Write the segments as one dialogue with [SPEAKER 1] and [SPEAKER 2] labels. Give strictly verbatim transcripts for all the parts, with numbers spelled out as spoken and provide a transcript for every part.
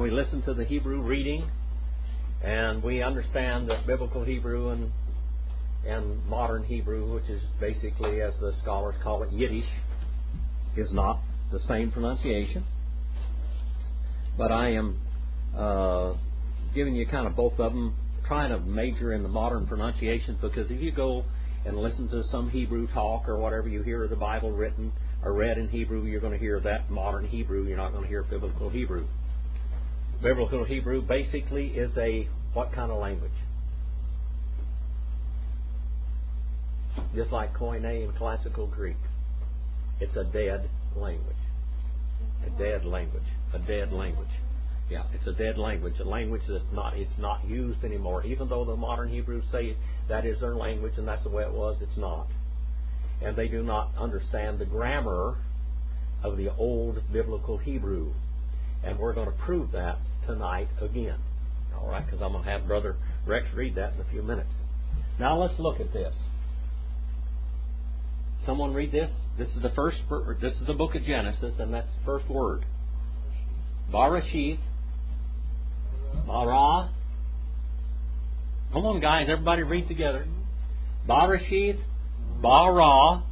[SPEAKER 1] we listen to the Hebrew reading, and we understand that biblical Hebrew and and modern Hebrew, which is basically, as the scholars call it, Yiddish, is not the same pronunciation. But I am uh, giving you kind of both of them, trying to major in the modern pronunciations, because if you go and listen to some Hebrew talk or whatever, you hear the Bible written or read in Hebrew, you're going to hear that modern Hebrew. You're not going to hear biblical Hebrew. Biblical Hebrew basically is a what kind of language? Just like Koine in classical Greek. It's a dead language. A dead language. A dead language. Yeah, it's a dead language. A language that's not it's not used anymore. Even though the modern Hebrews say that is their language and that's the way it was, it's not. And they do not understand the grammar of the old biblical Hebrew. And we're going to prove that tonight again. All right, because I'm going to have Brother Rex read that in a few minutes. Now let's look at this. Someone read this. This is the first. This is the book of Genesis, and that's the first word. Barashith. Bara. Come on, guys. Everybody read together. Barashith. Bara.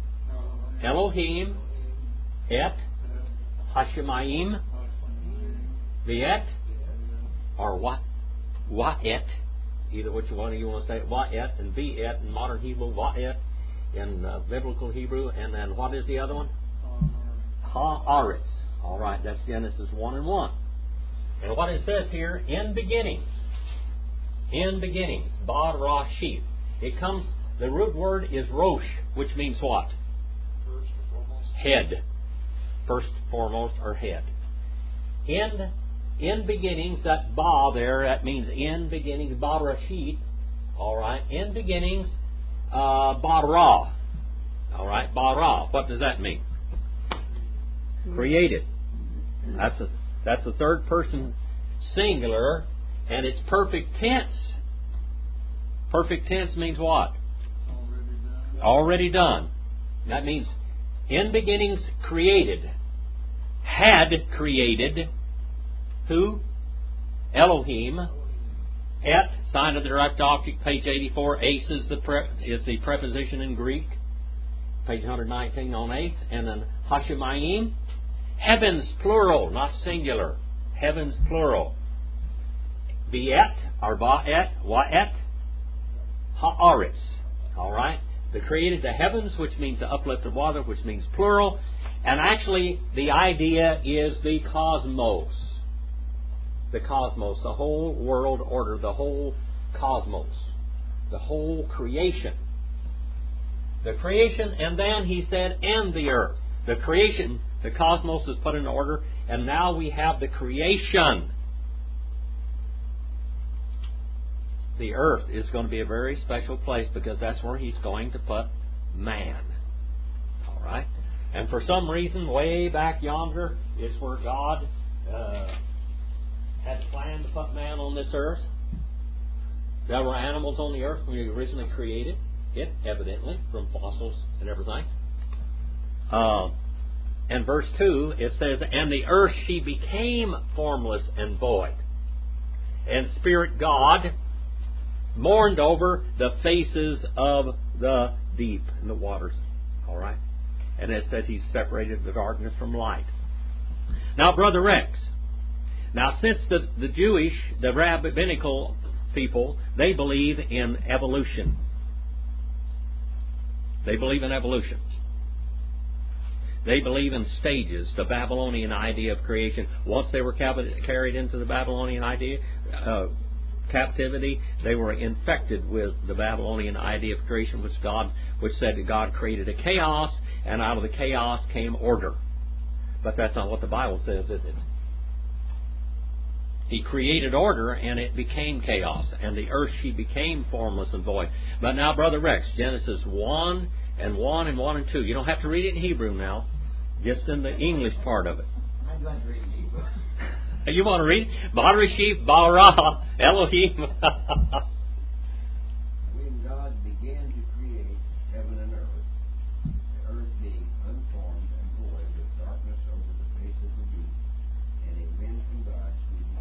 [SPEAKER 1] Elohim. Et. Hashemayim. V'et. Or what? Wa'et. Either which one you want to say. Wa'et and V'et in modern Hebrew. Wa'et in uh, biblical Hebrew. And then what is the other one? Ha'aretz. All right, that's Genesis one and one. And what it says here, in beginnings. In beginnings. Barashith. It comes, the root word is rosh, which means what?
[SPEAKER 2] First and foremost.
[SPEAKER 1] Head. First, foremost, or head. In in beginnings, that ba there, that means in beginnings, barashith. All right, in beginnings, uh, bara. All right, bara. What does that mean? Created. That's a that's a third person singular, and it's perfect tense. Perfect tense means what?
[SPEAKER 2] Already done.
[SPEAKER 1] Already done. That means in beginnings created. Had created. Who? Elohim. Et, sign of the direct object, page eighty-four. Ace is the pre, is the preposition in Greek. Page one nineteen on ace. And then Hashemayim. Heavens, plural, not singular. Heavens, plural. V'et, or va'et, wa'et, ha'aretz. All right? They created the heavens, which means the uplifted water, which means plural. And actually, the idea is the cosmos. The cosmos, the whole world order, the whole cosmos, the whole creation. The creation, and then he said, and the earth. The creation, the cosmos is put in order, and now we have the creation. The earth is going to be a very special place because that's where he's going to put man. All right? And for some reason, way back yonder is where God uh, had planned to put man on this earth. There were animals on the earth when he originally created it, evidently, from fossils and everything. Uh, and verse two, it says, and the earth she became formless and void. And Spirit God mourned over the faces of the deep in the waters. All right? And it says he separated the darkness from light. Now, Brother Rex, now since the, the Jewish, the rabbinical people, they believe in evolution. They believe in evolution. They believe in stages, the Babylonian idea of creation. Once they were carried into the Babylonian idea, uh, captivity, they were infected with the Babylonian idea of creation, which God, which said that God created a chaos, and out of the chaos came order. But that's not what the Bible says, is it? He created order, and it became chaos, and the earth she became formless and void. But now, Brother Rex, Genesis one and one and one and two. You don't have to read it in Hebrew now, just in the English part of it.
[SPEAKER 3] I'm going to read in Hebrew.
[SPEAKER 1] You want to read? Barashith bara Elohim.
[SPEAKER 3] When God began to create heaven and earth, the earth being unformed and void with darkness over the face of the deep, and a wind from God sweeping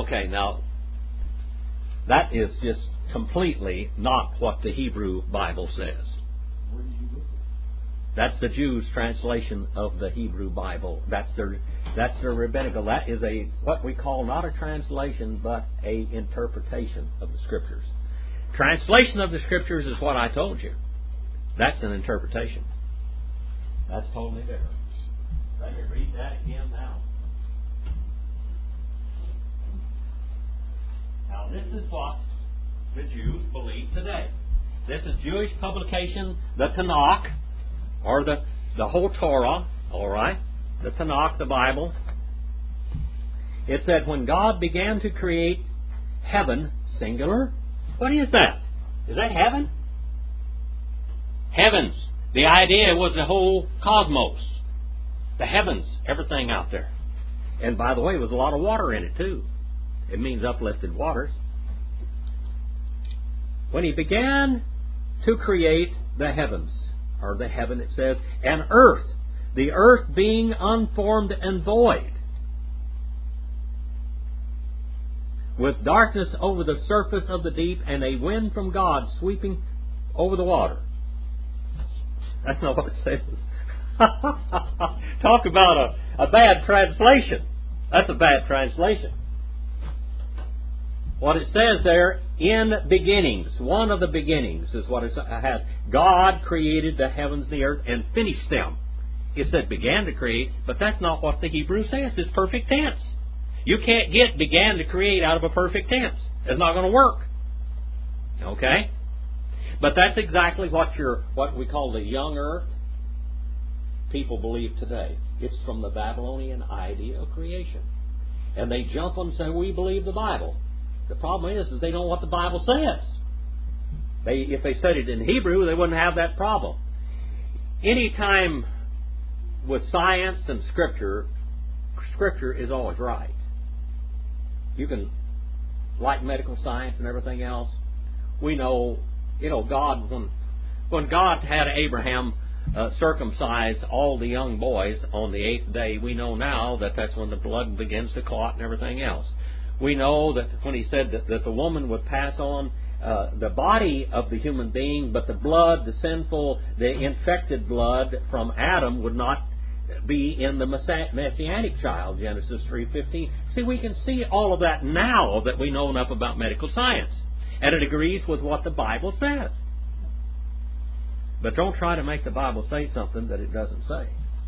[SPEAKER 1] Okay, now, that is just completely not what the Hebrew Bible says.
[SPEAKER 3] Where did you look at?
[SPEAKER 1] That's the Jews' translation of the Hebrew Bible. That's their that's their rabbinical. That is a what we call not a translation, but a interpretation of the Scriptures. Translation of the Scriptures is what I told you. That's an interpretation. That's totally different. Let me read that again now. Now this is what the Jews believe today. This is Jewish publication, the Tanakh, or the, the whole Torah, all right? The Tanakh, the Bible. It said, when God began to create heaven, singular, what is that? Is that heaven? Heavens. The idea was the whole cosmos. The heavens, everything out there. And by the way, there was a lot of water in it too. It means uplifted waters. When He began to create the heavens, or the heaven it says, and earth, the earth being unformed and void, with darkness over the surface of the deep, and a wind from God sweeping over the water. That's not what it says. Talk about a, a bad translation. That's a bad translation. What it says there, in beginnings, one of the beginnings is what it has. God created the heavens and the earth and finished them. It said began to create, but that's not what the Hebrew says. It's perfect tense. You can't get began to create out of a perfect tense. It's not going to work. Okay? But that's exactly what your what we call the young earth people believe today. It's from the Babylonian idea of creation. And they jump on and say, we believe the Bible. The problem is, is they don't know what the Bible says. They, if they said it in Hebrew, they wouldn't have that problem. Any time with science and Scripture, Scripture is always right. You can, like medical science and everything else, we know, you know, God, when, when God had Abraham uh, circumcise all the young boys on the eighth day, we know now that that's when the blood begins to clot and everything else. We know that when He said that, that the woman would pass on uh, the body of the human being, but the blood, the sinful, the infected blood from Adam would not be in the Messianic child, Genesis three fifteen. See, we can see all of that now that we know enough about medical science. And it agrees with what the Bible says. But don't try to make the Bible say something that it doesn't say.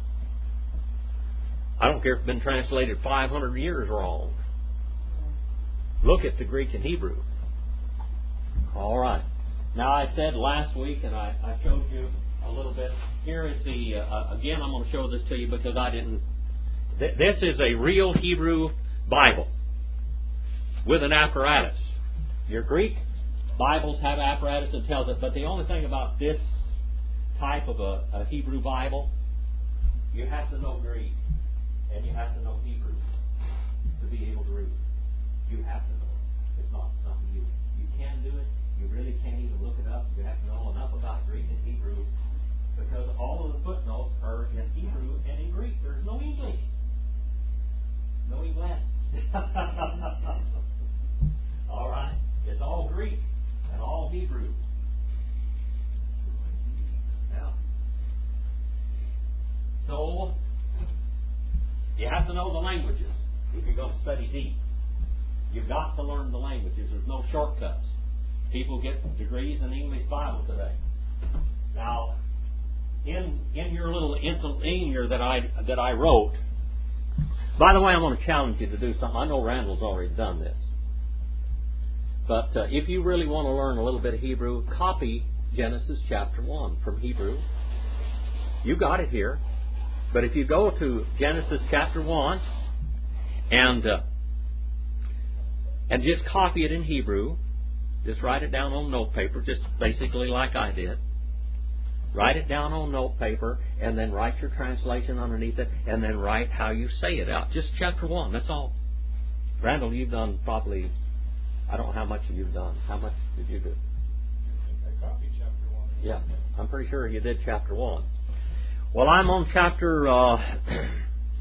[SPEAKER 1] I don't care if it's been translated five hundred years wrong. Look at the Greek and Hebrew. All right. Now I said last week, and I, I showed you a little bit. Here is the, uh, again, I'm going to show this to you because I didn't. Th- this is a real Hebrew Bible with an apparatus. Your Greek Bibles have apparatus that tells it, but the only thing about this type of a, a Hebrew Bible, you have to know Greek and you have to know Hebrew to be able to read. You have to know it. It's not something you you can do it. You really can't even look it up. You have to know enough about Greek and Hebrew because all of the footnotes are in Hebrew and in Greek. There's no English. No English. All right? It's all Greek and all Hebrew. Now, so you have to know the languages if you're going to study deep. You've got to learn the languages. There's no shortcuts. People get degrees in English Bible today. Now, in in your little interlinear that I that I wrote. By the way, I'm going to challenge you to do something. I know Randall's already done this. But uh, if you really want to learn a little bit of Hebrew, copy Genesis chapter one from Hebrew. You got it here. But if you go to Genesis chapter one and uh, and just copy it in Hebrew, just write it down on note paper, just basically like I did. Write it down on note paper, and then write your translation underneath it, and then write how you say it out. Just chapter one, that's all. Randall, you've done probably, I don't know how much you've done. How much did you do?
[SPEAKER 2] I copied chapter one.
[SPEAKER 1] Yeah, I'm pretty sure you did chapter one. Well, I'm on chapter uh,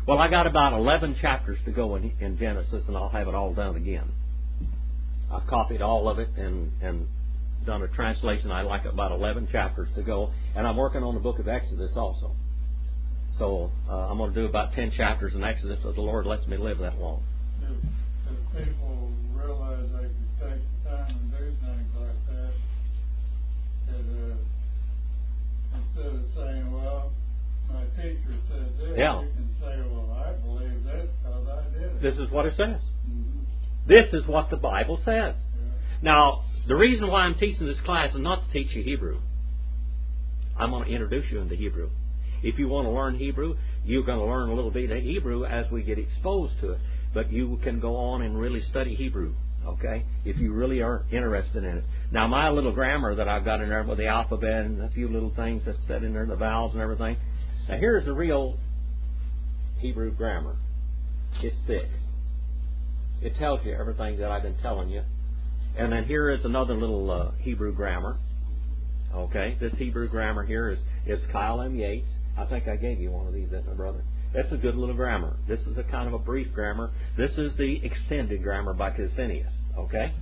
[SPEAKER 1] Well, I got about eleven chapters to go in, in Genesis, and I'll have it all done again. I copied all of it and, and done a translation. I like about eleven chapters to go, and I'm working on the book of Exodus also. So uh, I'm going to do about ten chapters in Exodus if the Lord lets me live that long.
[SPEAKER 2] If, if people realize they could take the time and do things like that, that uh, instead of saying, well, my teacher said this,
[SPEAKER 1] Yeah.
[SPEAKER 2] you can say, well, I believe this because I did it.
[SPEAKER 1] This is what it says.
[SPEAKER 2] Mm-hmm.
[SPEAKER 1] This is what the Bible says.
[SPEAKER 2] Yeah.
[SPEAKER 1] Now, the reason why I'm teaching this class is not to teach you Hebrew. I'm going to introduce you into Hebrew. If you want to learn Hebrew, you're going to learn a little bit of Hebrew as we get exposed to it. But you can go on and really study Hebrew, okay, if you really are interested in it. Now, my little grammar that I've got in there with the alphabet and a few little things that's said in there, the vowels and everything. Now, here's the real Hebrew grammar. It's thick. It tells you everything that I've been telling you. And then here is another little uh, Hebrew grammar. Okay, this Hebrew grammar here is, is Kyle M. Yates. I think I gave you one of these, didn't I, brother? That's a good little grammar. This is a kind of a brief grammar. This is the extended grammar by Ksenius. Okay?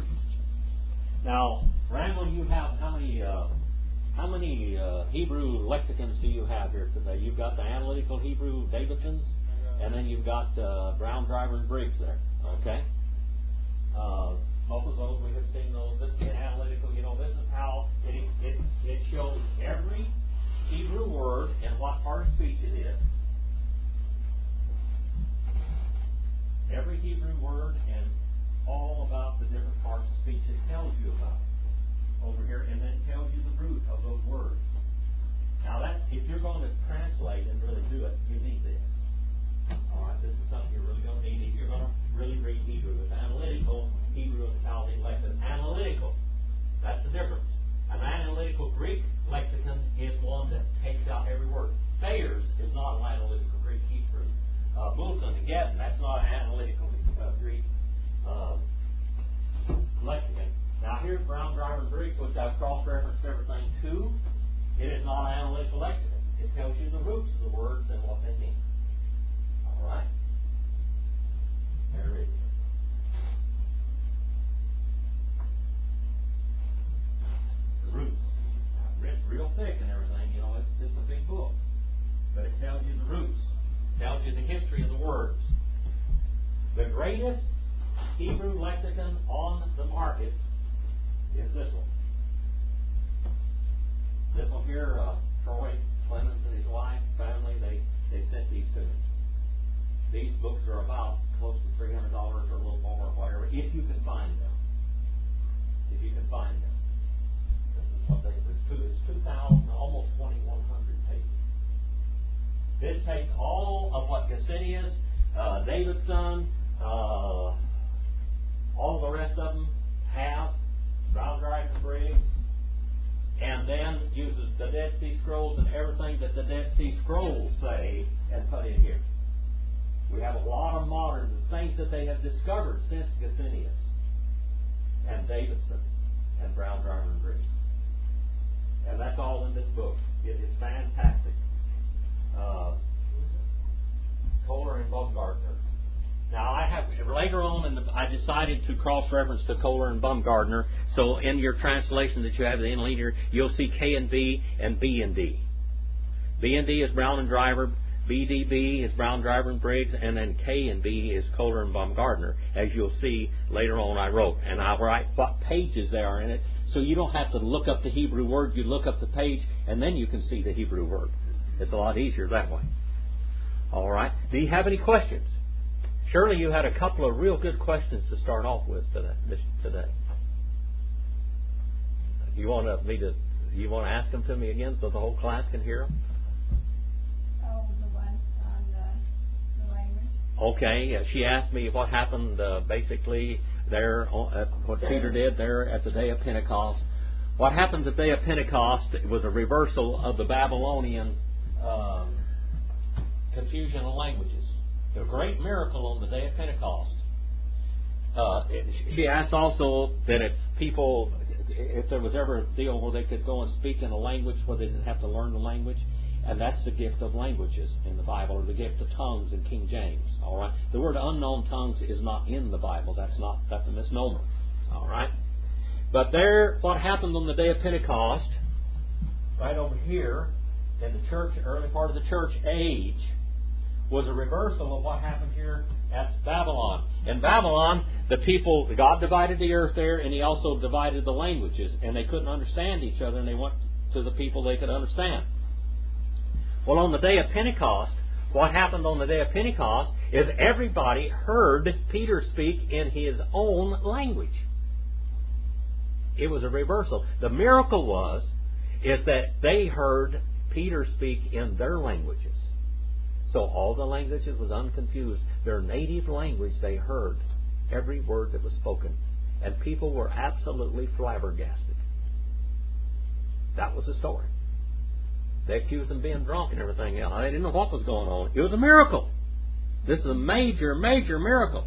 [SPEAKER 1] Now, Randall, you have how many uh, how many uh, Hebrew lexicons do you have here today? You've got the analytical Hebrew Davidsons, and then you've got uh, Brown, Driver, and Briggs there. Okay? Uh, both of those, we have seen those. This is analytical. You know, this is how it, it, it shows every Hebrew word and what part of speech it is. Every Hebrew word and all about the different parts of speech it tells you about over here, and then tells you the root of those words. Now, that's if you're going to translate and really do it, you need this. All right, this is something you're really going to need if you're going to really read Hebrew. It's analytical Hebrew and Chaldean lexicon. Analytical, that's the difference. An analytical Greek lexicon is one that takes out every word. Thayer's is not an analytical Greek Hebrew. Uh, Boulton and Gettin, that's not an analytical uh, Greek uh, lexicon. Now here's Brown, Driver, and Briggs, which I've cross-referenced everything to. It is not an analytical lexicon. It tells you the roots of the words and what they mean. All right? There it is. The roots. It's real thick and everything. You know, it's, it's a big book. But it tells you the roots. Tells you the history of the words. The greatest Hebrew lexicon on the market is this one. This one here, uh, Troy Clemens and his wife, family, they, they sent these to me. These books are about close to three hundred dollars or a little more or whatever, if you can find them. If you can find them. This is what they, it's two, it's two thousand, almost twenty-one hundred pages. This takes all of what Ksenius, uh, Davidson, uh, all the rest of them have, Brown, Driver, and Briggs, and then uses the Dead Sea Scrolls and everything that the Dead Sea Scrolls say and put in here. We have a lot of modern things that they have discovered since Ksenius and Davidson and Brown, Driver, and Briggs. And that's all in this book. It is fantastic. Uh, Kohler and Baumgartner. Now, I have later on, in the, I decided to cross-reference to Kohler and Baumgartner. So, in your translation that you have the interlinear, you'll see K and B and B and D. B and D is Brown and Driver. B D B is Brown, Driver, and Briggs, and then K and B is Kohler and Baumgartner, as you'll see later on. I wrote, and I'll write what pages they are in it, so you don't have to look up the Hebrew word. You look up the page, and then you can see the Hebrew word. It's a lot easier that way. All right. Do you have any questions? Surely you had a couple of real good questions to start off with today. You want me to? You want to ask them to me again so the whole class can hear them?
[SPEAKER 4] Oh, the one on the, the language.
[SPEAKER 1] Okay. Uh, she asked me what happened uh, basically there, uh, what Peter did there at the day of Pentecost. What happened at the day of Pentecost was a reversal of the Babylonian um, confusion of languages. A great miracle on the day of Pentecost. Uh, she asked also that if people, if there was ever a deal where they could go and speak in a language where they didn't have to learn the language, And that's the gift of languages in the Bible, or the gift of tongues in King James. All right. The word unknown tongues is not in the Bible. That's not. That's a misnomer. All right. But there, what happened on the day of Pentecost, right over here in the church, early part of the church age, was a reversal of what happened here at Babylon. In Babylon, the people, God divided the earth there, and He also divided the languages, and they couldn't understand each other, and they went to the people they could understand. Well, on the day of Pentecost, what happened on the day of Pentecost is everybody heard Peter speak in his own language. It was a reversal. The miracle was is that they heard Peter speak in their languages. So all the languages was unconfused. Their native language, they heard every word that was spoken. And people were absolutely flabbergasted. That was the story. They accused them of being drunk and everything else. They didn't know what was going on. It was a miracle. This is a major, major miracle.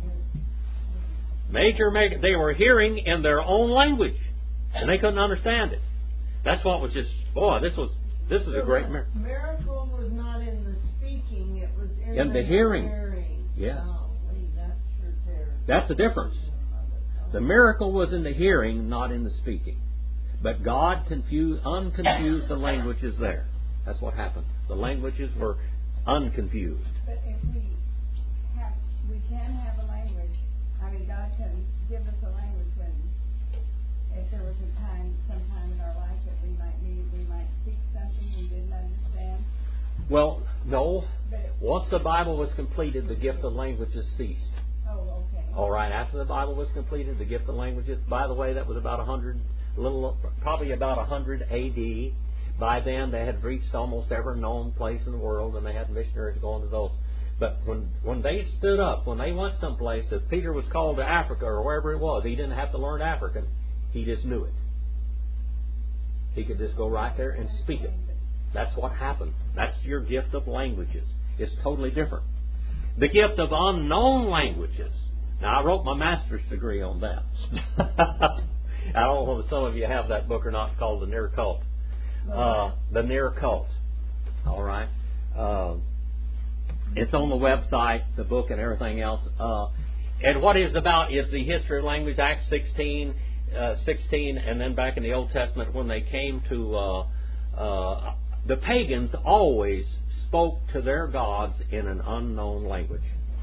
[SPEAKER 1] Major, major. They were hearing in their own language, and they couldn't understand it. That's what was just, boy, this was this was
[SPEAKER 5] so
[SPEAKER 1] a great
[SPEAKER 5] the
[SPEAKER 1] miracle.
[SPEAKER 5] Miracle was not in the speaking; it was in,
[SPEAKER 1] In the
[SPEAKER 5] the
[SPEAKER 1] hearing.
[SPEAKER 5] hearing.
[SPEAKER 1] Yes.
[SPEAKER 5] Oh, wait, that's sure terrible.
[SPEAKER 1] That's the difference. The miracle was in the hearing, not in the speaking. But God confused, unconfused the languages there. That's what happened. The languages were unconfused.
[SPEAKER 4] But if we have, we can have a language. I mean, God can give us a language when, if there was a time, sometime in our life that we might need, we might speak something we didn't understand.
[SPEAKER 1] Well, no.
[SPEAKER 4] But it,
[SPEAKER 1] Once the Bible was completed, the gift of languages ceased.
[SPEAKER 4] oh, okay.
[SPEAKER 1] All right. After the Bible was completed, the gift of languages. By the way, that was about a hundred, a little, probably about a hundred A D. By then, they had reached almost every known place in the world, and they had missionaries going to those. But when when they stood up, when they went someplace, if Peter was called to Africa or wherever it was, he didn't have to learn African. He just knew it. He could just go right there and speak it. That's what happened. That's your gift of languages. It's totally different. The gift of unknown languages. Now, I wrote my master's degree on that. I don't know if some of you have that book or not. It's called The Near Cult. Uh, the Near Cult. All right. Uh, it's on the website, the book and everything else. Uh, and what it's about is the history of language, Acts sixteen, uh, sixteen, and then back in the Old Testament when they came to... Uh, uh, the pagans always spoke to their gods in an unknown language.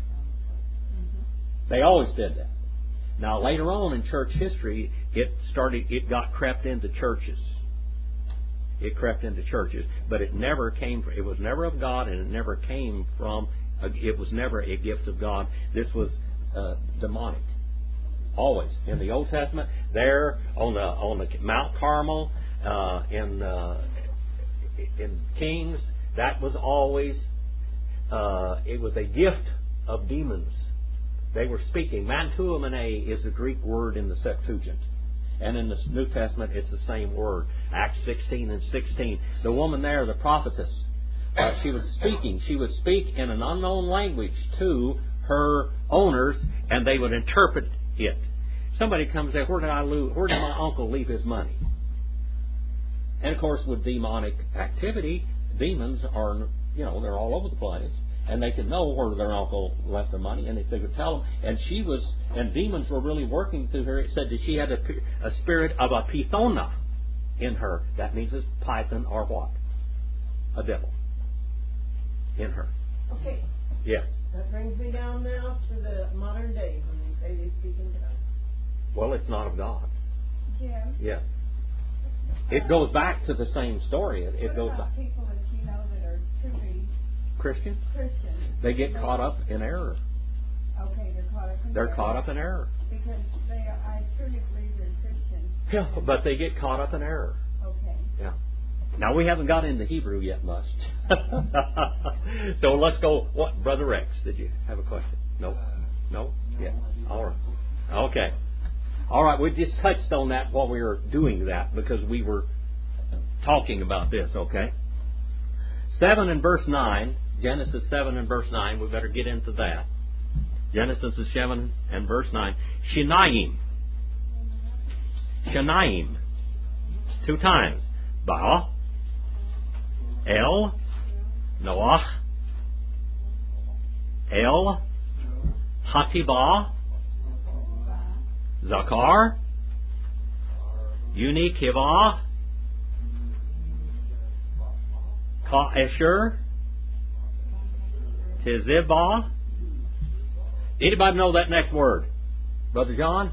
[SPEAKER 1] They always did that. Now, later on in church history, it started. It got crept into churches. It crept into churches, but it never came. It was never of God, and it never came from. A, it was never a gift of God. This was uh, demonic. Always in the Old Testament, there on the on the Mount Carmel, uh, in uh, in Kings, that was always. Uh, it was a gift of demons. They were speaking. Mantuomene is the Greek word in the Septuagint. And in the New Testament, it's the same word. Acts sixteen and sixteen. The woman there, the prophetess, uh, she was speaking. She would speak in an unknown language to her owners, and they would interpret it. Somebody comes there, where did I lose, where did my uncle leave his money? And of course, with demonic activity, demons are, you know, they're all over the place. And they could know where their uncle left the money, and if they could tell them. And she was, and demons were really working through her. It said that she had a, a spirit of a pythona in her. That means it's python or what? A devil in her.
[SPEAKER 5] Okay.
[SPEAKER 1] Yes.
[SPEAKER 5] That brings me down now to the modern day when they say they speak in tongues.
[SPEAKER 1] Well, it's not of God.
[SPEAKER 4] Jim?
[SPEAKER 1] Yes. It goes back to the same story. It, it
[SPEAKER 4] What
[SPEAKER 1] goes
[SPEAKER 4] about
[SPEAKER 1] back.
[SPEAKER 4] people that you know that are truly
[SPEAKER 1] Christian?
[SPEAKER 4] Christian?
[SPEAKER 1] They get caught up in error.
[SPEAKER 4] Okay, they're caught up in
[SPEAKER 1] They're
[SPEAKER 4] error.
[SPEAKER 1] caught up in error.
[SPEAKER 4] Because they are, I truly believe they're Christian.
[SPEAKER 1] Yeah, but they get caught up in error.
[SPEAKER 4] Okay.
[SPEAKER 1] Yeah. Now, we haven't got into Hebrew yet much. So let's go. What, Brother Rex, did you have a question? No? No? Yeah. All right. Okay. All right, we just touched on that while we were doing that because we were talking about this, okay? seven and verse nine, Genesis seven and verse nine, we better get into that. Genesis seven and verse nine. Shinaim. Shinaim. Two times. Ba, El, Noah, El, Hativah, Zakar, Uni Kivah, Ka'esher, Tizibah. Anybody know that next word? Brother John?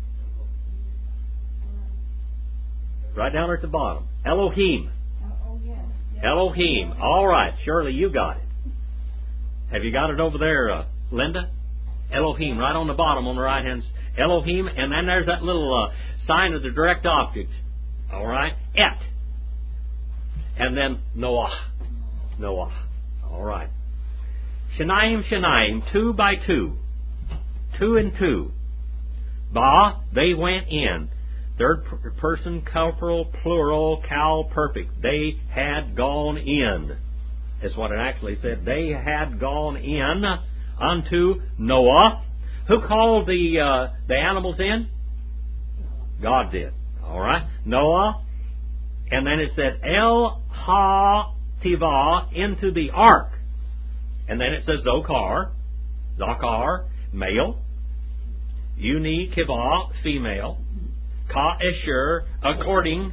[SPEAKER 1] Right down there at the bottom. Elohim.
[SPEAKER 4] Oh, yes. yes.
[SPEAKER 1] Elohim. All right. Shirley, you got it. Have you got it over there, uh, Linda? Elohim, right on the bottom on the right hand. Elohim, and then there's that little uh, sign of the direct object. All right? Et. And then Noah. Noah. All right. Shanaim, Shanaim, two by two. Two and two. Ba, they went in. Third person, corporal, plural, cal, perfect. They had gone in. Is what it actually said. They had gone in unto Noah. Who called the uh, the animals in? God did. All right. Noah. And then it said El Ha Tivah into the ark. And then it says Zokar, Zakar, male. Uni Kivah, female. Ka'esher, according.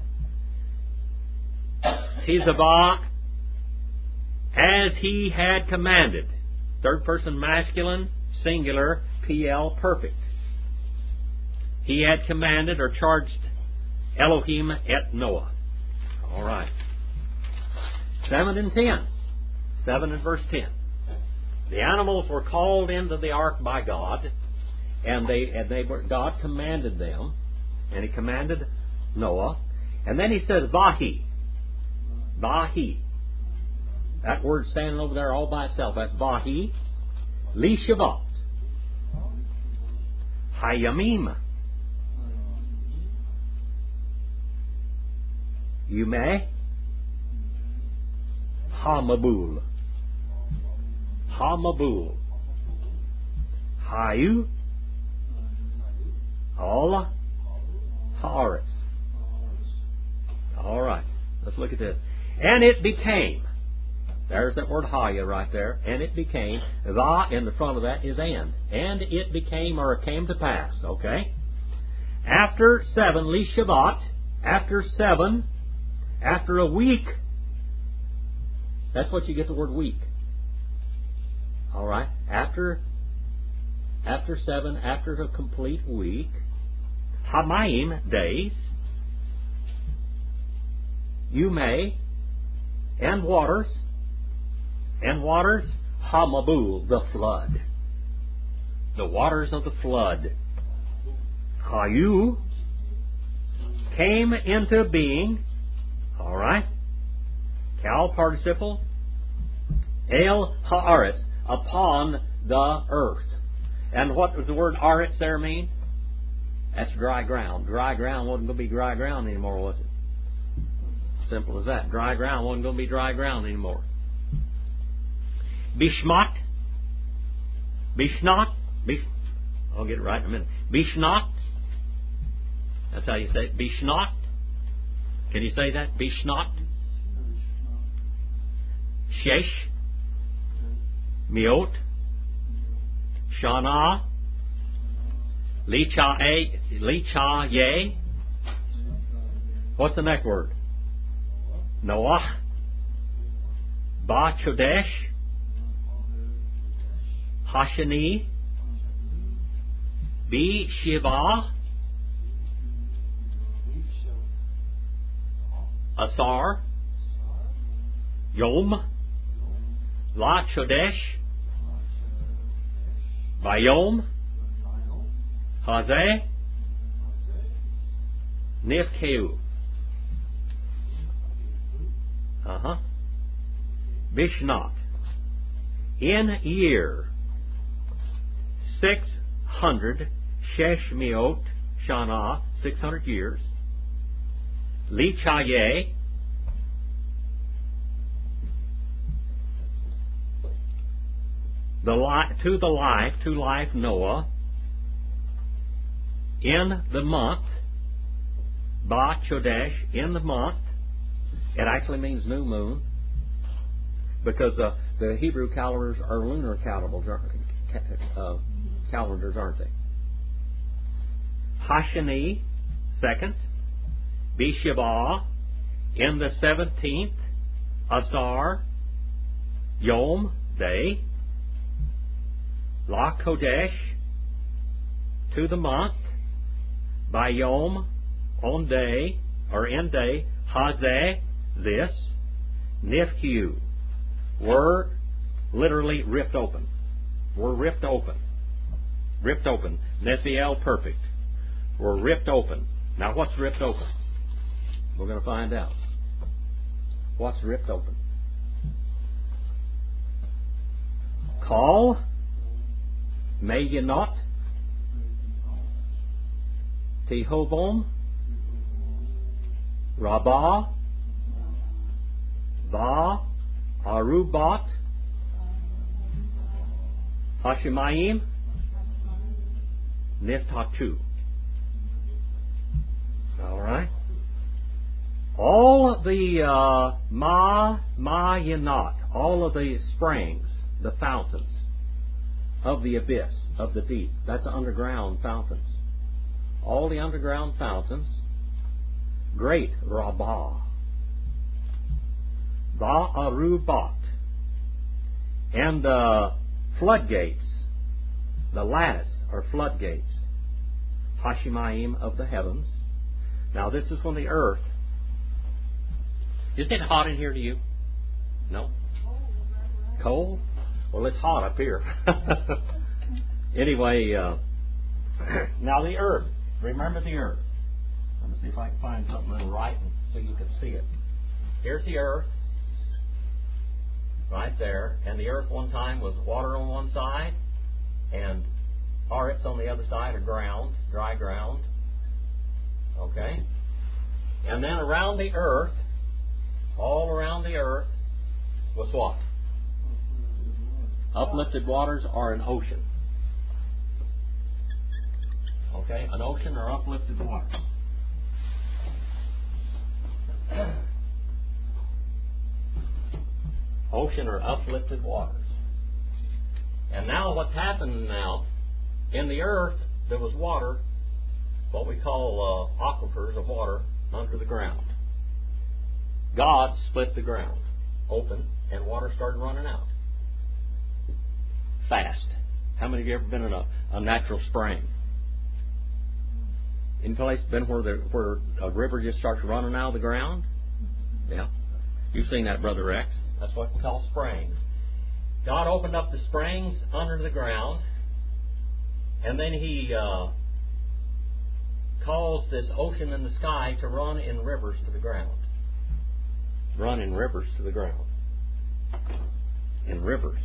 [SPEAKER 1] Tizabah, as he had commanded. Third person masculine, singular, P L, perfect. He had commanded or charged Elohim et Noah. All right. Seven and ten. Seven and verse ten. The animals were called into the ark by God, and they and they were, God commanded them, and He commanded Noah, and then He says Vahi. Vahi. That word standing over there all by itself. That's Vahi. Li Shavat. Hayamim. Yume. Hamabul. Hamabul. Hayu. All. Haaretz. All right. Let's look at this. And it became. There's that word haya right there. And it became. Va in the front of that is and. And it became, or it came to pass. Okay? After seven, Li Shabbat. After seven. After a week. That's what you get the word week. All right. After after seven, after a complete week. Hamayim, days. You may. And waters. And waters. Hamabul, the flood. The waters of the flood. Hayu came into being. All right. Cal participle. El haaretz, upon the earth. And what does the word aretz there mean? That's dry ground. Dry ground wasn't going to be dry ground anymore, was it? Simple as that. Dry ground wasn't going to be dry ground anymore. Bishmat. Bishnot. Bish, I'll get it right in a minute. Bishnot. That's how you say it. Bishnot. Can you say that? Bishnot. Shesh. Miot. Shana. Licha Licha Ye. What's the next word? Noah. Ba Chodesh. Hashani. Be Shiva. Asar. Yom. La Chodesh. Bayom. Hazeh. Nifkeu. Uh huh. Bishnot. In year six hundred Sheshmiot Shana, six hundred years. Lichaye. The li- to the life, to life Noah, in the month, Ba Chodesh, in the month, it actually means new moon, because uh, the Hebrew calendars are lunar calendars, uh, calendars, aren't they? Hashani, second. Bishabah, in the seventeenth. Asar, Yom, day. La Kodesh, to the month. By Yom, on day, or in day. Hazeh, this. Nifku, were literally ripped open. Were ripped open. Ripped open. Nethiel, perfect. Were ripped open. Now what's ripped open? We're going to find out. What's ripped open? Call, Mayonot, Tehobom, Rabbah, Va, Arubat, Hashemayim, Niftatu. All right. All of the uh, Ma, Mayonot, all of the springs, the fountains of the abyss, of the deep. That's underground fountains. All the underground fountains. Great Rabbah. Ba'arubat. And the floodgates, the lattice or floodgates, Hashemayim, of the heavens. Now this is when the earth. Isn't it hot in here to you? No? Cold? Well, it's hot up here. Anyway, uh, now the earth. Remember the earth. Let me see if I can find something that'll write so you can see it. Here's the earth. Right there. And the earth one time was water on one side and Aretz on the other side, or ground, dry ground. Okay? And then around the earth, all around the earth, was what? Uplifted waters are an ocean. Okay? An ocean or uplifted water. Ocean or uplifted waters. And now what's happened now, in the earth there was water, what we call uh, aquifers of water under the ground. God split the ground open and water started running out. Fast. How many of you ever been in a, a natural spring? Any place been where the, where a river just starts running out of the ground? Yeah. You've seen that, Brother Rex. That's what we call springs. God opened up the springs under the ground, and then He uh, caused this ocean in the sky to run in rivers to the ground. Run in rivers to the ground. In rivers.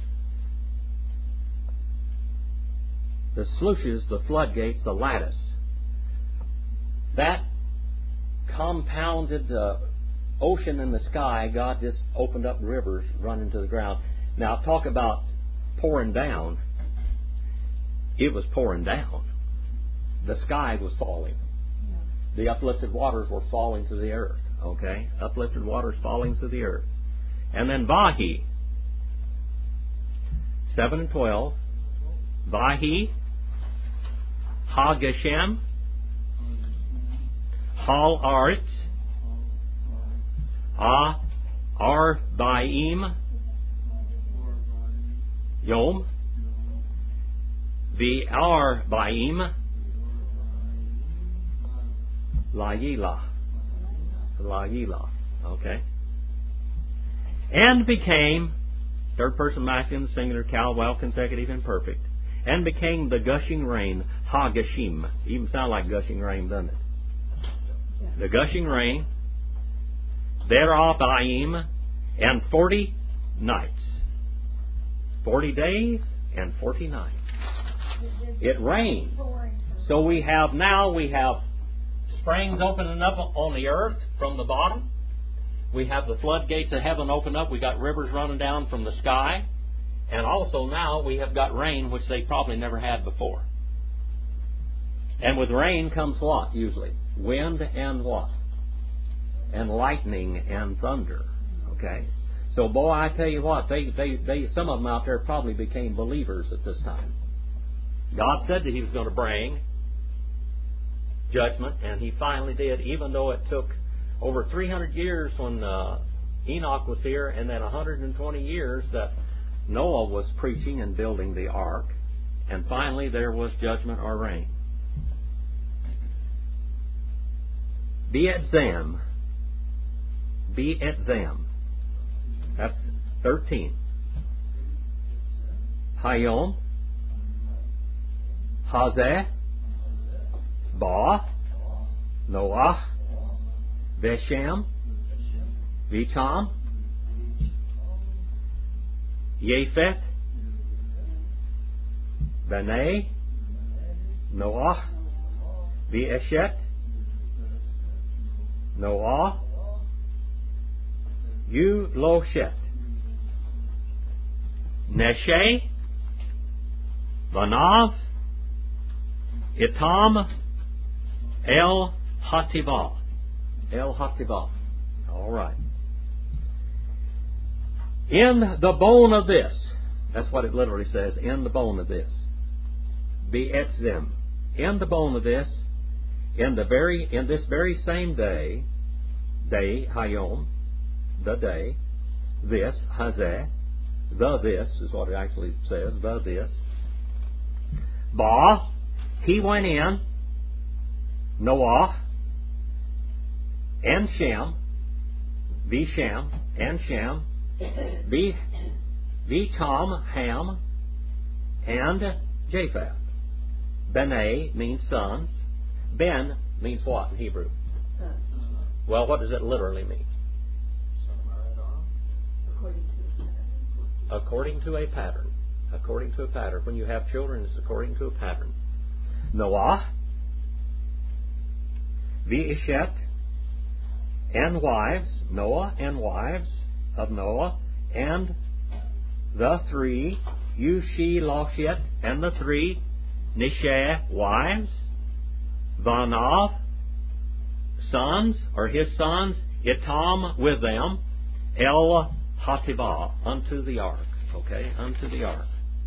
[SPEAKER 1] The sluices, the floodgates, the lattice. That compounded uh, ocean in the sky, God just opened up rivers running to the ground. Now, talk about pouring down. It was pouring down. The sky was falling. The uplifted waters were falling to the earth. Okay? Uplifted waters falling to the earth. And then Vahi. seven and twelve. Vahi. Hagashem. Hal Aretz. Ah, Arbaim, Yom, the Arbaim, Layila, Layila, okay, and became, third person masculine, singular, cal, well, consecutive, and perfect, and became the gushing rain, Hagashim. Even sound like gushing rain, doesn't it? The gushing rain. Berabaim, and forty nights. Forty days and forty nights. It rained. So we have now, we have springs opening up on the earth from the bottom. We have the floodgates of heaven open up. We got rivers running down from the sky. And also now we have got rain, which they probably never had before. And with rain comes what, usually? Wind and what? And lightning and thunder. Okay? So, boy, I tell you what, they, they, they, some of them out there probably became believers at this time. God said that He was going to bring judgment, and He finally did, even though it took over three hundred years when uh, Enoch was here, and then one hundred twenty years that Noah was preaching and building the ark, and finally there was judgment or rain. Be at Zam. Be at Zam. That's thirteen. Hayom. Hazeh. Ba. Noah. Veshem. Vicham. Yefet. Benay. Noah. Veshet. Noah. You Loshet. Neshe. Vanav. Itam. El Hativah. El Hativah. All right. In the bone of this. That's what it literally says. In the bone of this. Be'etzim. In the bone of this. In the very in this very same day. Day Hayom. The day, this, Hazeh, the this is what it actually says, the this. Ba, he went in, Noah, and Shem, Vishem, and Shem, V, Vitam, Ham, and Japheth. Benay means sons. Ben means what in Hebrew? Well, what does it literally mean? According to a pattern. According to a pattern. When you have children, it's according to a pattern. Noah, Ve'ishet, and wives, Noah and wives of Noah, and the three, Yushi Loshet, and the three, Nisheh, wives, Vanav, sons, or his sons, Itam with them, El Hativah, unto the ark. Okay, unto the ark.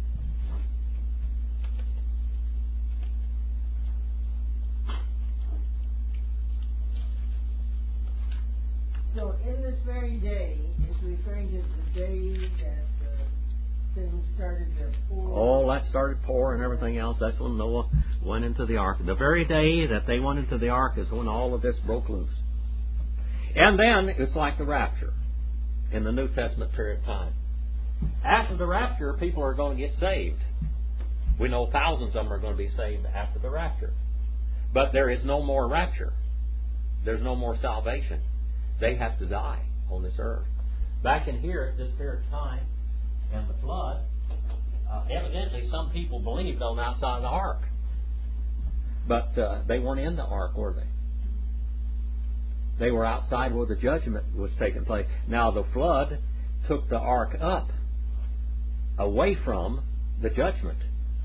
[SPEAKER 5] So in this very day, it's referring to the day that uh, things started to pour.
[SPEAKER 1] Oh, that started pouring and everything else. That's when Noah went into the ark. The very day that they went into the ark is when all of this broke loose. And then it's like the rapture in the New Testament period of time. After the rapture, people are going to get saved. We know thousands of them are going to be saved after the rapture. But there is no more rapture. There's no more salvation. They have to die on this earth. Back in here, at this period of time, and the flood, uh, evidently some people believed on the outside of the ark. But uh, they weren't in the ark, were they? They were outside where the judgment was taking place. Now the flood took the ark up, away from the judgment.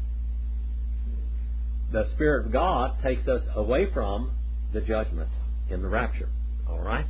[SPEAKER 1] The Spirit of God takes us away from the judgment in the rapture. All right?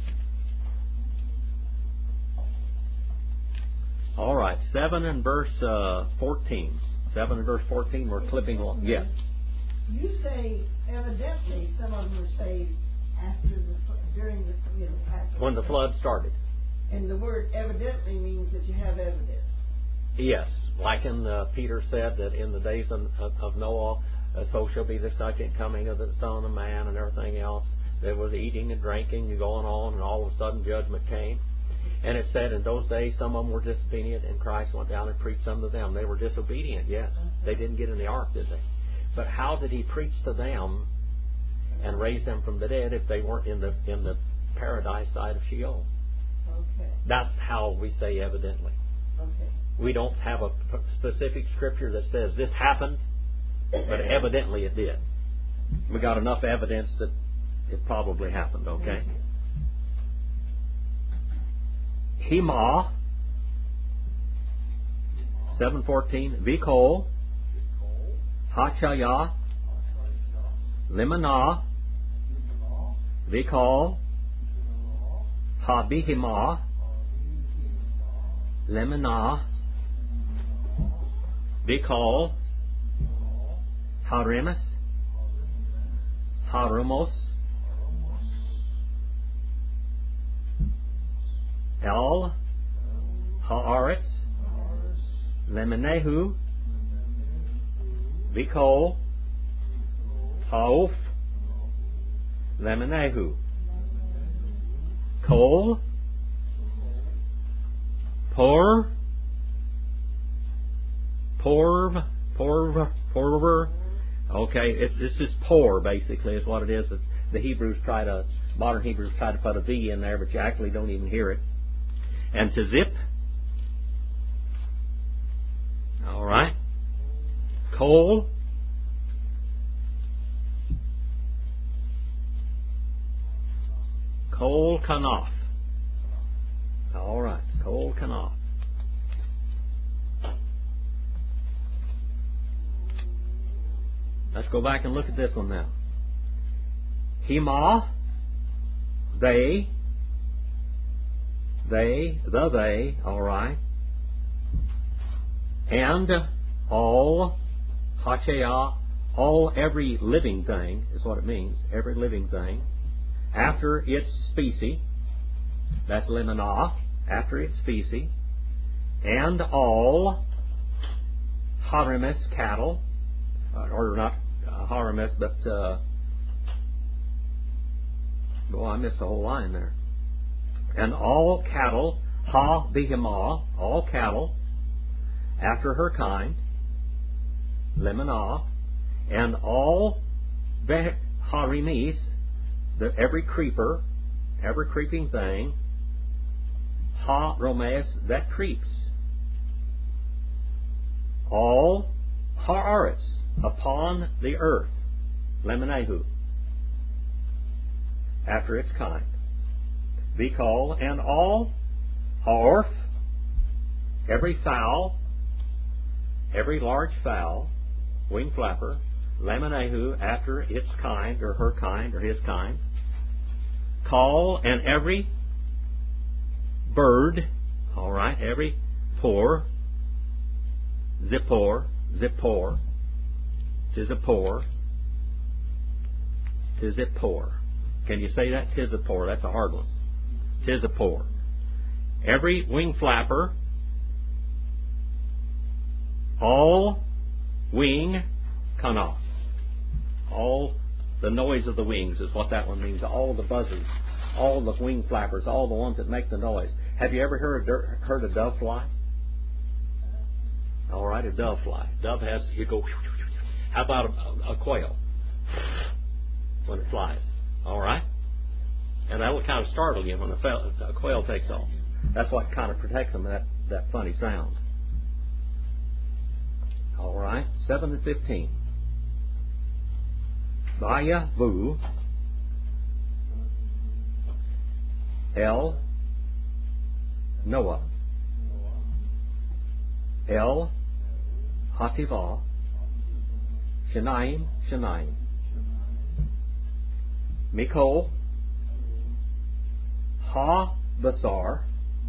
[SPEAKER 1] All right, seven and verse uh, fourteen. seven and verse fourteen, we're clipping along. Yes.
[SPEAKER 5] You say, evidently, some of them were saved after the, during the, you know, after
[SPEAKER 1] When the flood started.
[SPEAKER 5] And the word evidently means that you have evidence.
[SPEAKER 1] Yes, like in uh, Peter said that in the days of, of Noah, uh, so shall be the second coming of the Son of Man and everything else. There was eating and drinking and going on, and all of a sudden judgment came. And it said in those days some of them were disobedient, and Christ went down and preached some to them. They were disobedient, yes. They didn't get in the ark, did they? But how did He preach to them and raise them from the dead if they weren't in the in the paradise side of Sheol?
[SPEAKER 5] Okay.
[SPEAKER 1] That's how we say evidently.
[SPEAKER 5] Okay.
[SPEAKER 1] We don't have a specific scripture that says this happened, but evidently it did. We got enough evidence that it probably happened, okay? Hema, seven fourteen, Vikol, Hachaya, Limana, Vikol, Habihima, Lemana, Bikol, Harimus, Harumos, El, Haaretz, Lemenehu, Bikol, Haof, Lemenehu, Kol, Por, Porv, Porv, Porver. Okay, it, this is por basically is what it is. The Hebrews try to, modern Hebrews try to put a V in there, but you actually don't even hear it. And to zip. All right. Kol. Kol Kanaf. All right. Kol Kanaf. Let's go back and look at this one now. Hema, they, they, the they, all right. And all, hachea, all, every living thing is what it means. Every living thing. After its species, that's limana, after its species. And all, harimis, cattle, or not uh, harimis, but, uh, well, I missed the whole line there. And all cattle, ha bihima, all cattle, after her kind, lemana, and all harimis, the every creeper, every creeping thing, ha romes, that creeps. All haaretz, upon the earth, lemenehu, after its kind. Bikol, and all haorf, every fowl, every large fowl, wing flapper, lemenehu, after its kind, or her kind, or his kind. Call, and every bird, all right, every por, zippor, zippor, tizippor, tizippor. Can you say that? Tizippor, that's a hard one. Tizippor. Every wing flapper, all wing kanaf. All the noise of the wings is what that one means. All the buzzers, all the wing flappers, all the ones that make the noise. Have you ever heard a, heard a dove fly? All right, a dove fly. Dove has, you go, how about a, a quail when it flies? All right? And that will kind of startle you when a, a quail takes off. That's what kind of protects them, that, that funny sound. All right, seven and fifteen. Baya vu El Noah El Hativa Shanaim Shanaim Mikol Ha Basar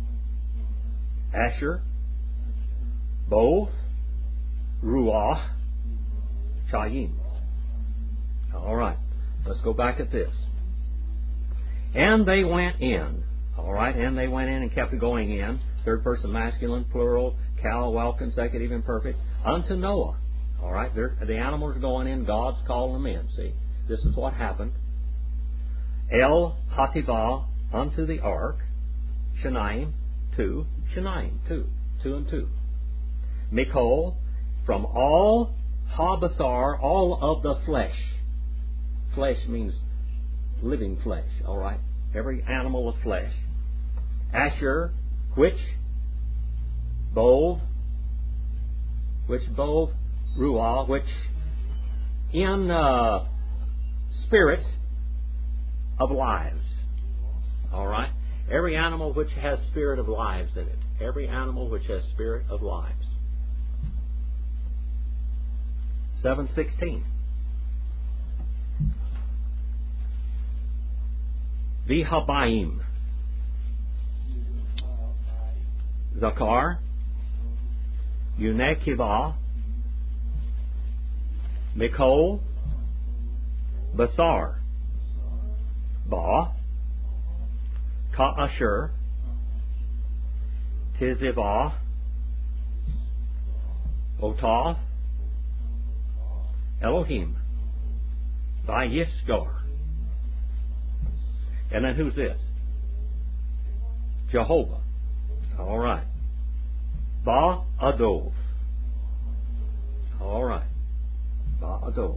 [SPEAKER 1] Asher Both Ruach Chayim. All right, let's go back at this. And they went in. All right, and they went in and kept going in. Third person masculine, plural, cal, well, consecutive, imperfect. Unto Noah. All right, they're, the animals are going in. God's calling them in. See, this is what happened. El Hativah, unto the ark. Shanaim, two. Shanaim, two. Two and two. Mikol, from all habasar, all of the flesh. Flesh means living flesh, all right? Every animal of flesh. Asher, which bove, which bove, ruah, which in uh, spirit of lives, all right? Every animal which has spirit of lives in it. Every animal which has spirit of lives. seven sixteen. Vihabaim. Zakar, Unekiva, Mikol, Basar, Ba, Ka-Ashur, Tizivah, Otah, Elohim, Vayisgar. And then who's this? Jehovah. All right. Ba-Adov. All right. Ba-Adov.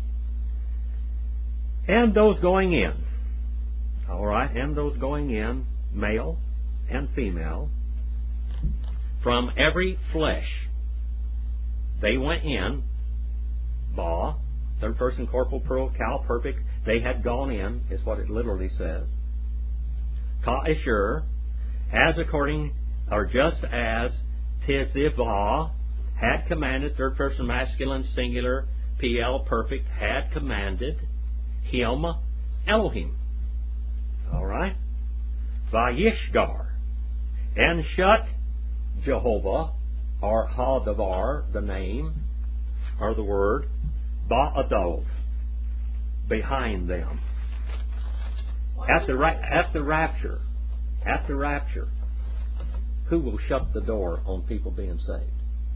[SPEAKER 1] And those going in. All right. And those going in, male and female, from every flesh. They went in. Ba, third person corporal plural, Cal, perfect. They had gone in, is what it literally says. Ka-Ashur, as according, or just as Tizivah had commanded, third person masculine, singular, P L, perfect, had commanded him, Elohim. All right? Vayishgar, and shut Jehovah, or Hadavar, the name, or the word, Ba'adov, behind them. At the, ra- at the rapture, at the rapture, who will shut the door on people being saved?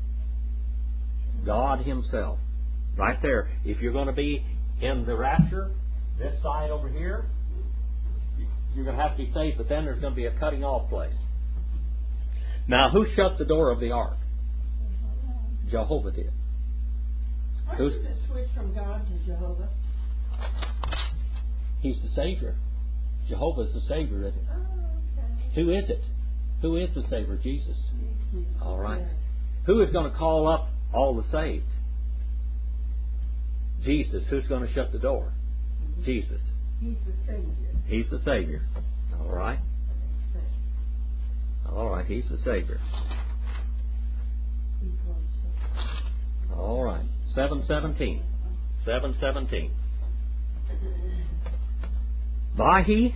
[SPEAKER 1] God Himself. Right there. If you're going to be in the rapture, this side over here, you're going to have to be saved, but then there's going to be a cutting off place. Now, who shut the door of the ark? Jehovah did.
[SPEAKER 5] Why
[SPEAKER 1] Who's,
[SPEAKER 5] did it switch from God to Jehovah?
[SPEAKER 1] He's the Savior. Jehovah is the Savior, isn't it?
[SPEAKER 5] Oh, okay.
[SPEAKER 1] Who is it? Who is the Savior? Jesus.
[SPEAKER 5] Jesus.
[SPEAKER 1] All right.
[SPEAKER 5] Yeah.
[SPEAKER 1] Who is going to call up all the saved? Jesus. Who's going to shut the door?
[SPEAKER 5] Mm-hmm.
[SPEAKER 1] Jesus.
[SPEAKER 5] He's the Savior.
[SPEAKER 1] He's the Savior. All right. All right. He's the Savior.
[SPEAKER 5] He's going to
[SPEAKER 1] All right. seven seventeen. seven seventeen. Vahi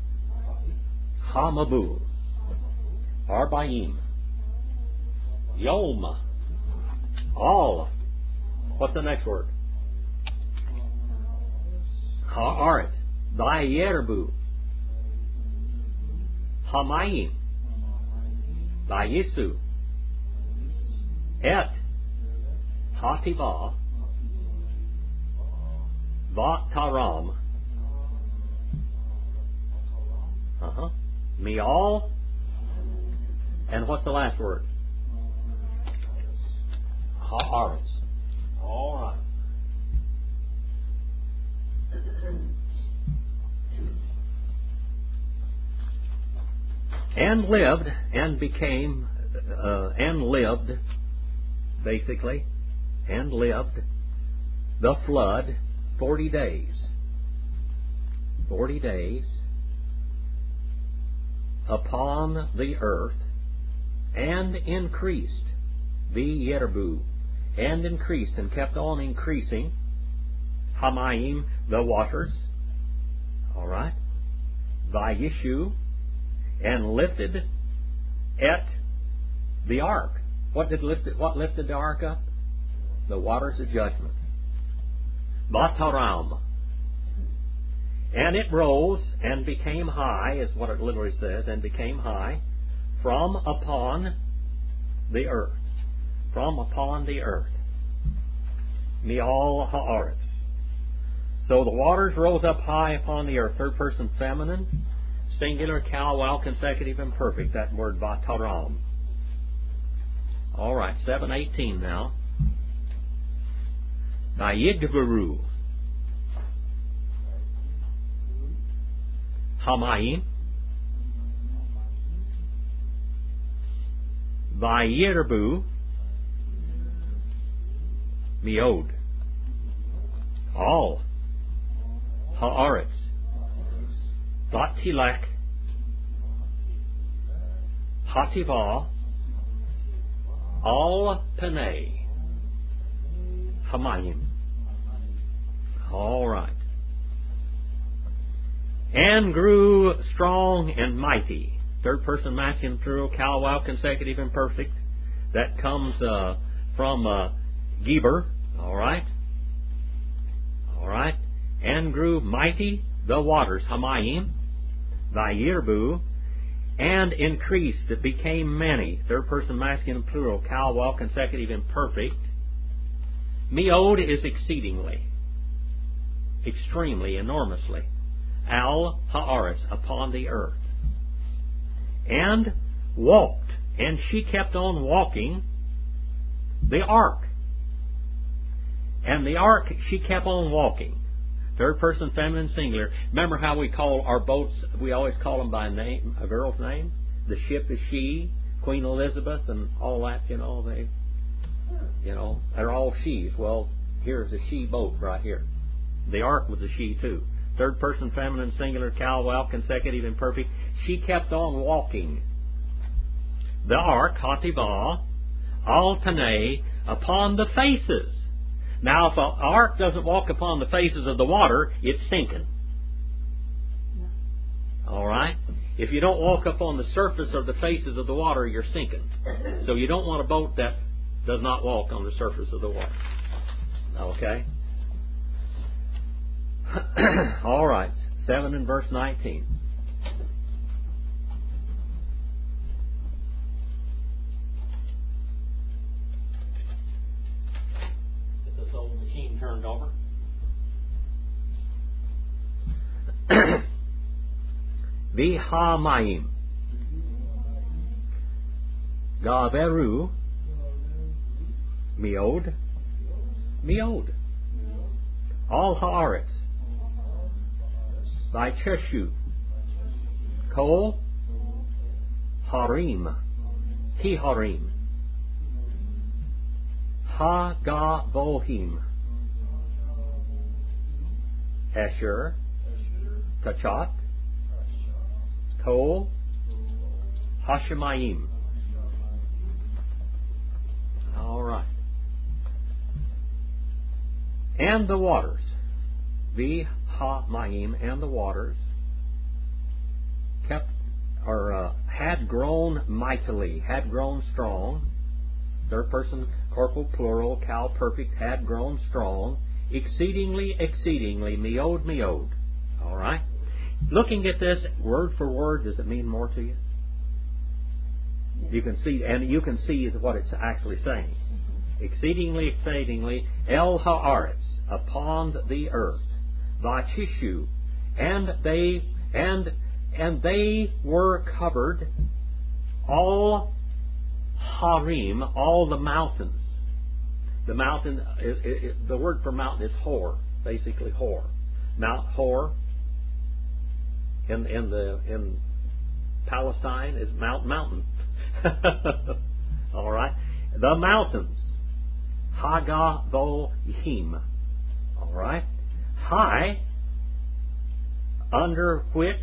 [SPEAKER 1] Hamabu Arbaim Yom All. What's the next word? Haaretz Vayerbu Hamayim Vayisu Et Hativah Vataram Uh-huh. Mial. And what's the last word? Haaretz. All right. And lived and became uh, and lived, basically, and lived the flood forty days. Forty days upon the earth, and increased, v'yerbu, and increased, and kept on increasing, hamayim, the waters, all right, vayishu, and lifted et the ark. What did lifted? What lifted the ark up? The waters of judgment. Bataram. And it rose and became high, is what it literally says, and became high from upon the earth. From upon the earth. Mi'al ha'aretz. So the waters rose up high upon the earth. Third person feminine, singular, cal, well, consecutive, and perfect. That word vataram. All right, seven eighteen now. Vayigvaru. Hamayim, Vayirbu, Miod, all, Haaretz, Vatilek, Hativah, all Panay, Hamayim. All right. And grew strong and mighty. third person masculine plural, Calwell, consecutive imperfect. That comes uh, from uh, Geber, all right? All right? And grew mighty the waters, Hamayim, Vayirbu, and increased, it became many. Third person masculine plural, Calwell, consecutive imperfect. Meod is exceedingly, extremely, enormously. Al haaretz, upon the earth. And walked, and she kept on walking the ark. And the ark, she kept on walking. Third person feminine singular. Remember how we call our boats, we always call them by name, a girl's name? The ship is she, Queen Elizabeth, and all that, you know, they, you know, they're all she's. Well, here's a she boat right here. The ark was a she too. Third person feminine singular, Calwell, consecutive imperfect. She kept on walking. The ark, Hativah, al panei, upon the faces. Now, if an ark doesn't walk upon the faces of the water, it's sinking. All right? If you don't walk up on the surface or the faces of the water, you're sinking. So you don't want a boat that does not walk on the surface of the water. Okay? All right. seven and verse nineteen. Get this old machine turned over. Vihamayim. Gaveru. Meod. Meod. All haaretz. By Cheshu. Kol. Harim. Ki Harim. Hagavohim. Asher. Tachat. Kol. Hashemayim. All right. And the waters. The ha-mayim, and the waters kept or uh, had grown mightily, had grown strong. Third person corporal plural, cal perfect, had grown strong, exceedingly, exceedingly, meod, meod. All right. Looking at this word for word, does it mean more to you? You can see, and you can see what it's actually saying. Exceedingly, exceedingly, el haaretz, upon the earth. Vachishu, and they and and they were covered, all harim, all the mountains. The mountain, it, it, the word for mountain is hor, basically hor. Mount Hor in in the in Palestine is Mount Mountain. All right, the mountains, Hagavohim. All right. High, under which,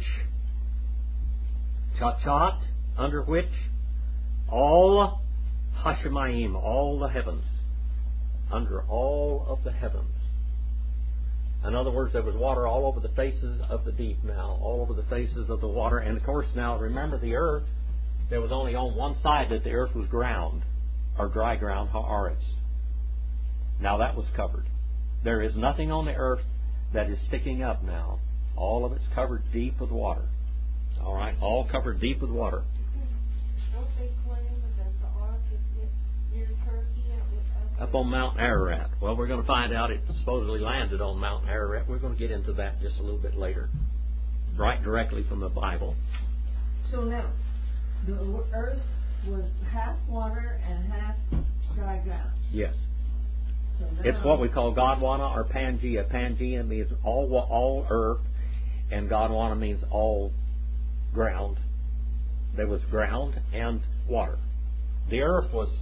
[SPEAKER 1] Chachat, under which, all Hashemayim, all the heavens, under all of the heavens. In other words, there was water all over the faces of the deep now, all over the faces of the water. And of course now, remember the earth, there was only on one side that the earth was ground, or dry ground, haaretz. Now that was covered. There is nothing on the earth that is sticking up now. All of it's covered deep with water. All right? All covered deep with water.
[SPEAKER 6] Don't they claim that the ark is near Turkey?
[SPEAKER 1] Up on Mount Ararat. Well, we're going to find out it supposedly landed on Mount Ararat. We're going to get into that just a little bit later. Right directly from the Bible.
[SPEAKER 5] So now, the earth was half water and half dry ground.
[SPEAKER 1] Yes.
[SPEAKER 5] So now,
[SPEAKER 1] It's what we call Godwana or Pangea. Pangea means all all earth, and Godwana means all ground. There was ground and water. The earth was,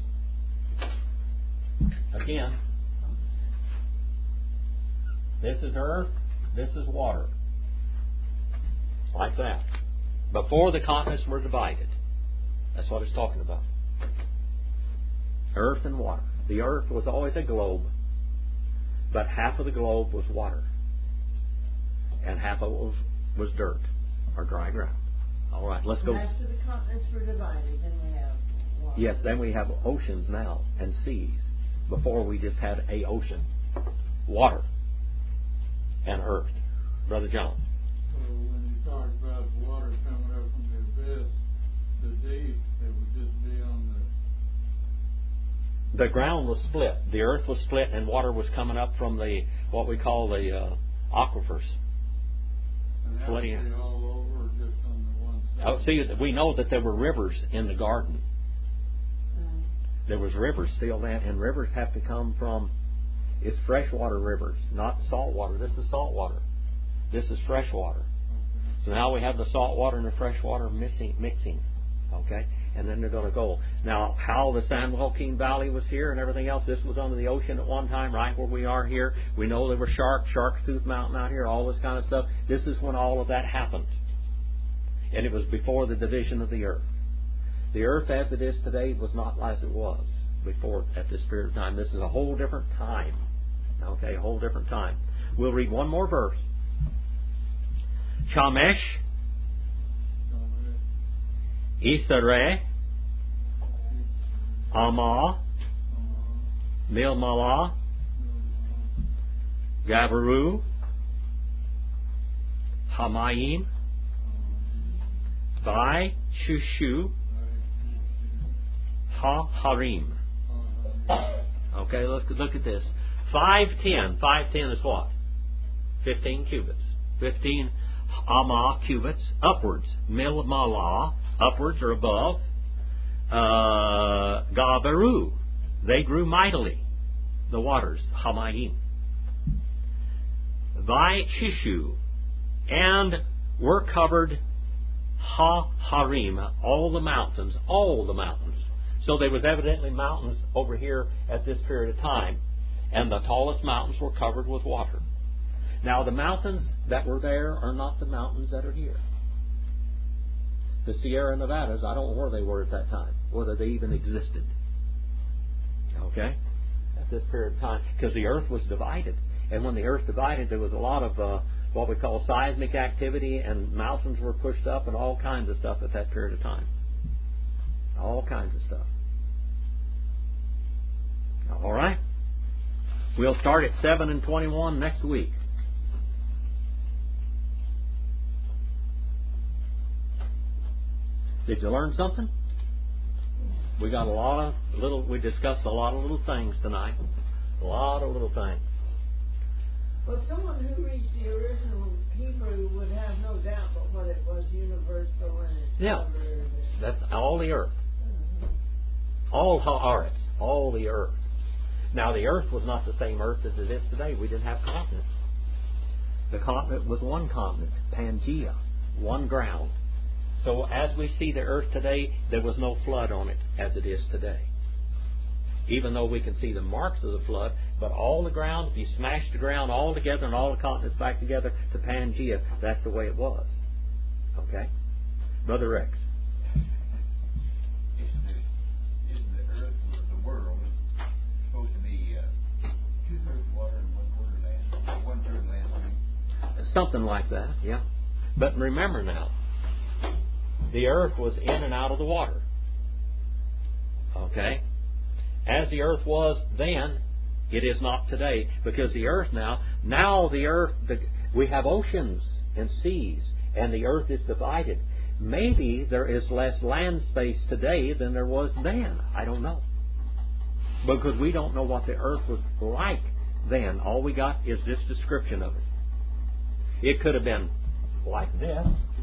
[SPEAKER 1] again, this is earth, this is water. Like that. Before the continents were divided. That's what it's talking about. Earth and water. The earth was always a globe, but half of the globe was water, and half of it was, was dirt, or dry ground. All right, let's go.
[SPEAKER 5] After the continents were divided, then we have water.
[SPEAKER 1] Yes, then we have oceans now and seas. Before we just had a ocean, water, and earth. Brother John.
[SPEAKER 2] So when you talk about water coming up from the abyss, the deep, it would just be on the...
[SPEAKER 1] The ground was split. The earth was split and water was coming up from the, what we call the uh, aquifers.
[SPEAKER 2] And that would
[SPEAKER 1] Flooding.
[SPEAKER 2] be all over or just on the one side?
[SPEAKER 1] Oh, see, we know that there were rivers in the garden.
[SPEAKER 5] Mm.
[SPEAKER 1] There was rivers still then, and rivers have to come from, it's freshwater rivers, not salt water. This is salt water. This is fresh water.
[SPEAKER 2] Okay.
[SPEAKER 1] So now we have the salt water and the fresh water mixing, mixing. Okay? And then they're going to go. Now, how the San Joaquin Valley was here and everything else, this was under the ocean at one time, right where we are here. We know there were sharks, Shark's Tooth Mountain out here, all this kind of stuff. This is when all of that happened. And it was before the division of the earth. The earth as it is today was not as it was before at this period of time. This is a whole different time. Okay, a whole different time. We'll read one more verse. Shamesh, Isare, Amah, Milmalah, Gabaru, Hamayim, Vai, Shushu, Ha-Harim. Okay, let's look at this. five ten. five ten is what? fifteen cubits. fifteen Amah cubits upwards. Milmalah, upwards or above. Uh, Gabaru, they grew mightily. The waters, Hamayim. Vai Shishu, and were covered Ha-Harim, all the mountains, all the mountains. So there was evidently mountains over here at this period of time, and the tallest mountains were covered with water. Now the mountains that were there are not the mountains that are here. The Sierra Nevadas, I don't know where they were at that time, whether they even existed. Okay? At this period of time, because the earth was divided. And when the earth divided, there was a lot of uh, what we call seismic activity, and mountains were pushed up and all kinds of stuff at that period of time. All kinds of stuff. All right? We'll start at seven and twenty-one next week. Did you learn something? We got a lot of little, we discussed a lot of little things tonight. A lot of little things.
[SPEAKER 5] Well, someone who reads the original Hebrew would have no doubt but what it was, universal and it's
[SPEAKER 1] Yeah.
[SPEAKER 5] covered.
[SPEAKER 1] That's all the earth. All ha'aretz. All the earth. Now, the earth was not the same earth as it is today. We didn't have continents. The continent was one continent, Pangea, one ground. So as we see the earth today, there was no flood on it as it is today. Even though we can see the marks of the flood, but all the ground, if you smash the ground all together and all the continents back together to Pangea, that's the way it was. Okay? Brother Rex.
[SPEAKER 3] Isn't the, isn't the earth or the world supposed to be uh, two-thirds water and one-quarter land? Or one-third land, I mean?
[SPEAKER 1] Something like that, yeah. But remember now, the earth was in and out of the water. Okay? As the earth was then, it is not today. Because the earth now, now the earth, the, we have oceans and seas, and the earth is divided. Maybe there is less land space today than there was then. I don't know. Because we don't know what the earth was like then. All we got is this description of it. It could have been like this.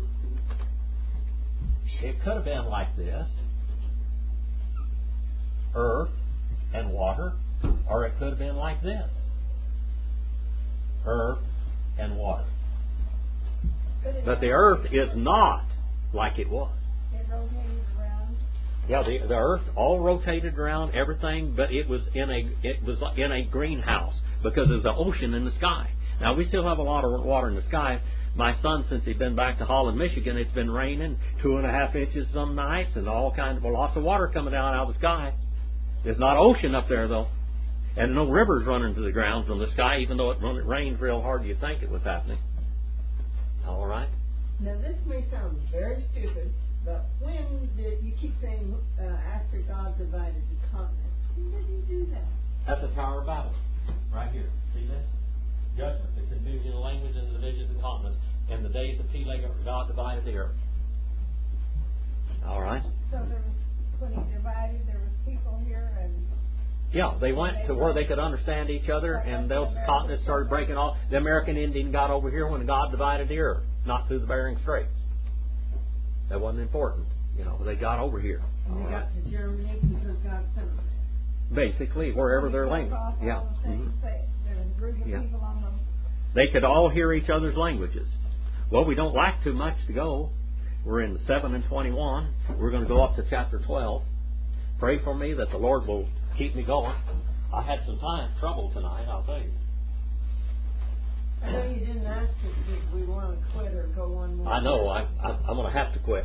[SPEAKER 1] It could have been like this. Earth and water. Or it could have been like this. Earth and water. But the earth is not like it was.
[SPEAKER 4] It rotated around.
[SPEAKER 1] Yeah, the, the earth all rotated around everything, but it was in a it was in a greenhouse because there's the ocean in the sky. Now we still have a lot of water in the sky. My son, since he's been back to Holland, Michigan, it's been raining two and a half inches some nights, and all kinds of well, lots of water coming down out of the sky. There's not ocean up there though, and no rivers running to the ground from the sky. Even though it, when it rained real hard, you'd think it was happening. All right.
[SPEAKER 5] Now this may sound very stupid, but when did you keep saying uh, after God divided the continents? When did He do that?
[SPEAKER 1] At the Tower of Babel, right here. See this? Judgment, the confusion of language and the divisions of continents. In the days of Peleg, God divided the earth. All right.
[SPEAKER 4] So there was, when He divided, there was people here and...
[SPEAKER 1] Yeah, they went to where they could understand each other, and those continents started breaking off. The American Indian got over here when God divided the earth, not through the Bering Straits. That wasn't important. You know, they got over here.
[SPEAKER 5] And they got to Germany because God sent them there.
[SPEAKER 1] Basically, wherever their language. Yeah. Mm-hmm.
[SPEAKER 4] There was a group of
[SPEAKER 1] Yeah.
[SPEAKER 4] people on the...
[SPEAKER 1] They could all hear each other's languages. Well, we don't lack too much to go. We're in seven and twenty-one. We're going to go up to chapter twelve. Pray for me that the Lord will keep me going. I had some time trouble tonight, I'll tell you.
[SPEAKER 5] I know you didn't ask us if we want to quit or go on more.
[SPEAKER 1] I know. I, I, I'm going to have to quit.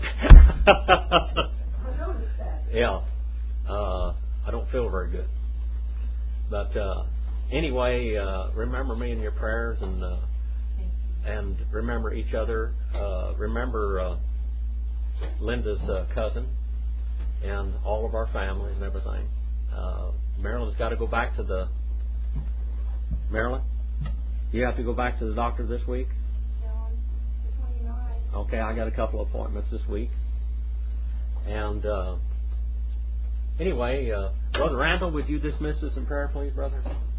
[SPEAKER 5] I noticed that.
[SPEAKER 1] Yeah. Uh, I don't feel very good. But uh, anyway, uh, remember me in your prayers, and uh, and remember each other. Uh, remember uh, Linda's uh, cousin and all of our family and everything. Uh, Marilyn's got to go back to the... Marilyn? You have to go back to the doctor this week?
[SPEAKER 6] On the twenty-ninth.
[SPEAKER 1] Okay, I got a couple of appointments this week. And uh, anyway, uh, Brother Randall, would you dismiss us in prayer, please, brother?